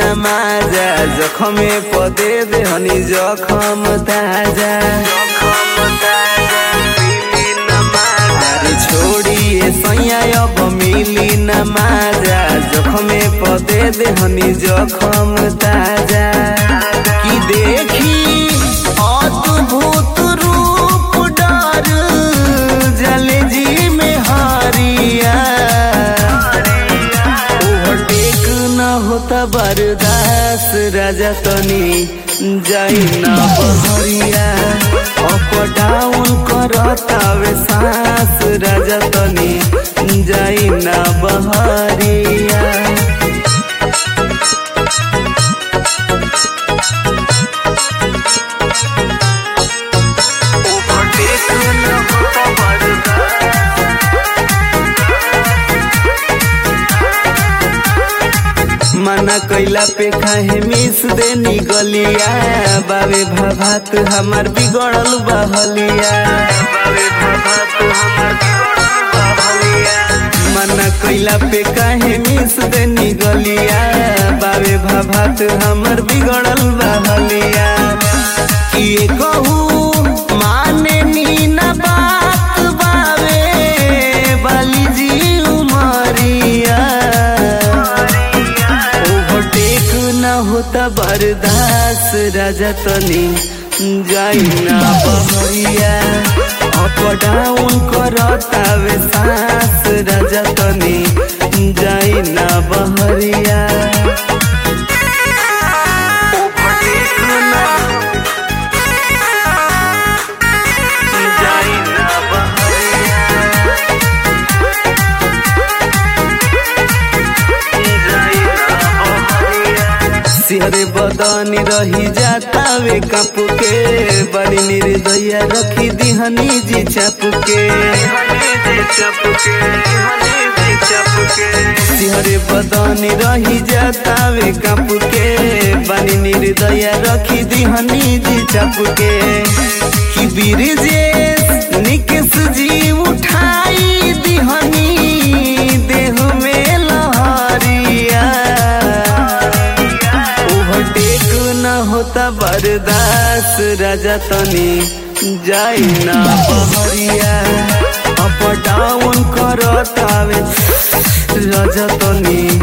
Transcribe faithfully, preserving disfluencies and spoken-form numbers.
नमाजा जखमे पदे देहनी जखम ताजा अरे छोड़िए सैया अब मिली नमाजा जखमे पदे देहनी जखम ताजा कि देखी अद्भुत रूप डर जले जी में हरिया ओवरटेक न होता बर्दाश्त राजा तनी जाई ना बहरिया अप डाउन करता वे सांस राजा तनी जाई ना बहरिया मना कैला पे खाए मिस देनी गलिया बाबे भाभात हमार बिगड़ल बहलिया बाबे भाभात हमार बिगड़ल बहलिया मना कैला पे काहे मिस देनी गलिया बाबे भाभात हमार बिगड़ल बहलिया कि कहू माने नी ना बात बाबे बाली जी उमरिया होता बर्दाश्त राजा तनी जाई ना बहरिया अप डाउन करता वे सांस राजा तनी जाई ना बहरिया सिहरे बदनी रही जाता वे कप के बड़ी निर्दया रखी दिहनी जी चप के सिहरे बदनी रही जाता वे कप के बड़ी निर्दया रखी दिहनी जी चप के कि बिरजेश निकेश जी उठाई दिहनी देह में लहरिया होता बर्दाश्त राजा तनी जाई ना बहरिया अप डाउन करता वे राजा तनी